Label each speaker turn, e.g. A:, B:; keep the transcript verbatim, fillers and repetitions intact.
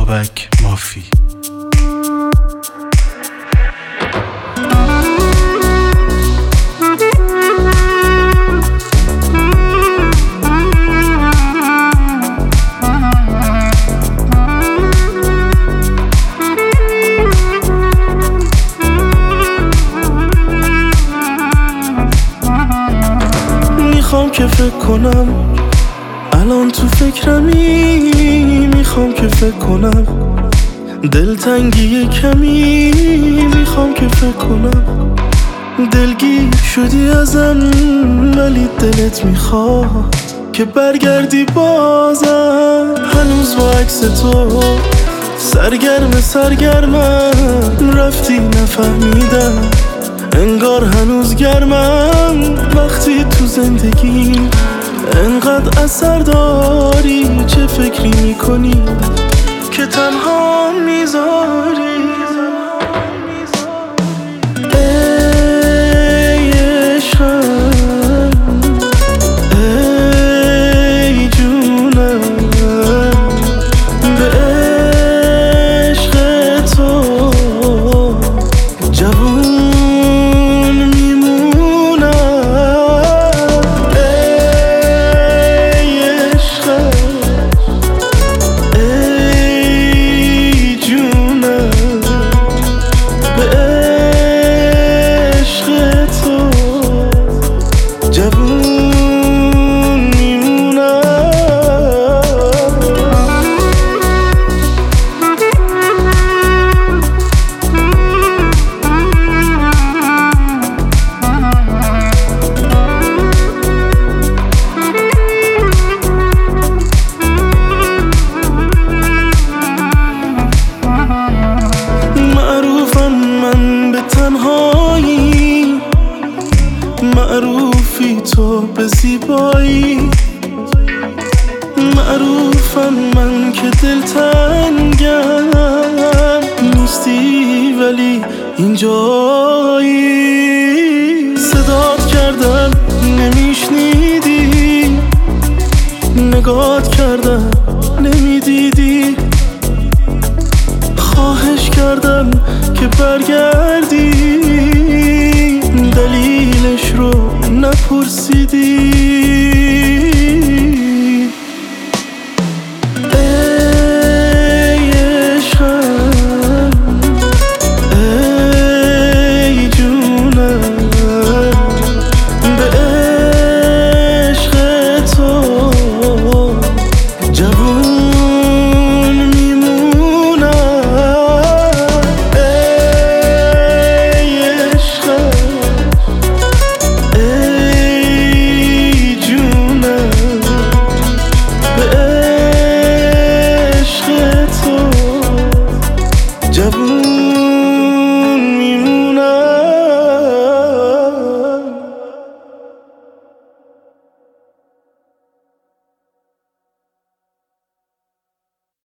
A: بابک مافی.
B: میخوام که فکر کنم الان تو فکرمی، میخوام که فکر کنم دلتنگی کمی، میخوام که فکر کنم دلگیر شدی ازم ولی دلت میخواد که برگردی بازم. هنوز با عکس تو سرگرم سرگرمم، رفتی نفهمیدم انگار هنوز گرمم. وقتی تو زندگی انقدر اثر داری، چه فکری میکنی که تنها میذاری؟ ای عشقم، ای جونم، به عشق تو جوون میمونم. ای عشقم، ای جونم، به عشق تو جوون میمونم. معروفم من به تنهایی، معروفی تو به زیبایی، معروفم من که دلتنگم نیستی ولی اینجایی. صدات کردم نمیشنیدی، نگات کردم نمیدیدی، خواهش کردم که برگردی، دلیلش رو نپرسیدی.